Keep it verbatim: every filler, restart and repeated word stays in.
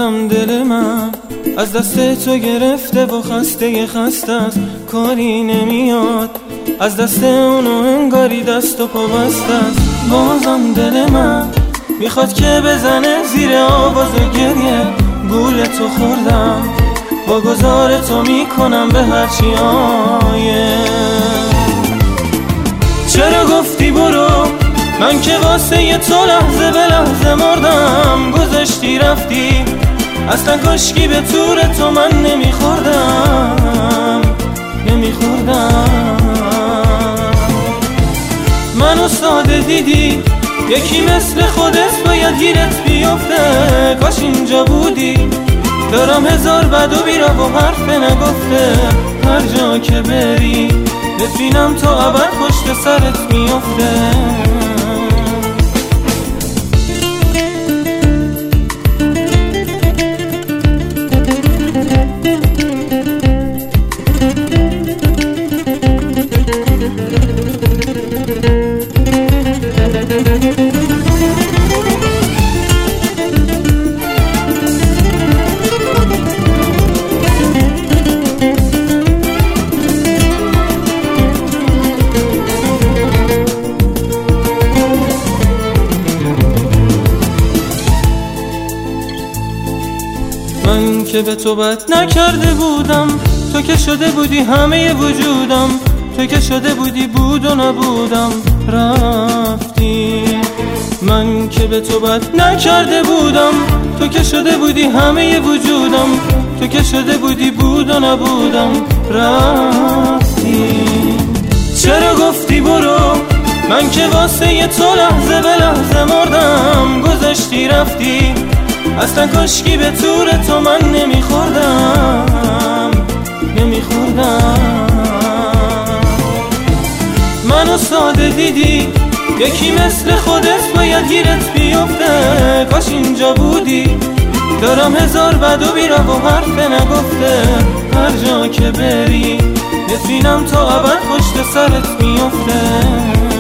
بازم دل من از دست تو گرفته و خسته خسته است، کاری نمیاد از دست اونو انگاری دست و پا بسته است. بازم دل من میخواد که بزنه زیر آواز گریه، گول تو خوردم با گذار تو میکنم به هرچی آیه. چرا گفتی برو من که واسه یه تو لحظه به لحظه مردم، گذاشتی رفتی اصلا کاشکی به طور تو من نمیخوردم نمیخوردم. منو ساده دیدی یکی مثل خودت باید گیرت بیفته، کاش اینجا بودی دارم هزار بد و بیرا و حرف نگفته. هر جا که بری ببینم تا ابد پشت سرت میفته. من که به تو بد نکرده بودم، تو که شده بودی همه وجودم، تو که شده بودی بود و نبودم رفتی. من که به تو بد نکرده بودم، تو که شده بودی همه وجودم، تو که شده بودی بود و نبودم رفتی. چرا گفتی برو من که واسه یه تو لحظه به لحظه مردم، گذاشتی رفتی اصلا کاشکی به طور تو من نمیخوردم نمیخوردم. منو ساده دیدی یکی مثل خودت باید گیرت بیفته، کاش اینجا بودی دارم هزار بد و بیرا و حرف نگفته. هر جا که بری ببینم تا ابد پشت سرت میفته.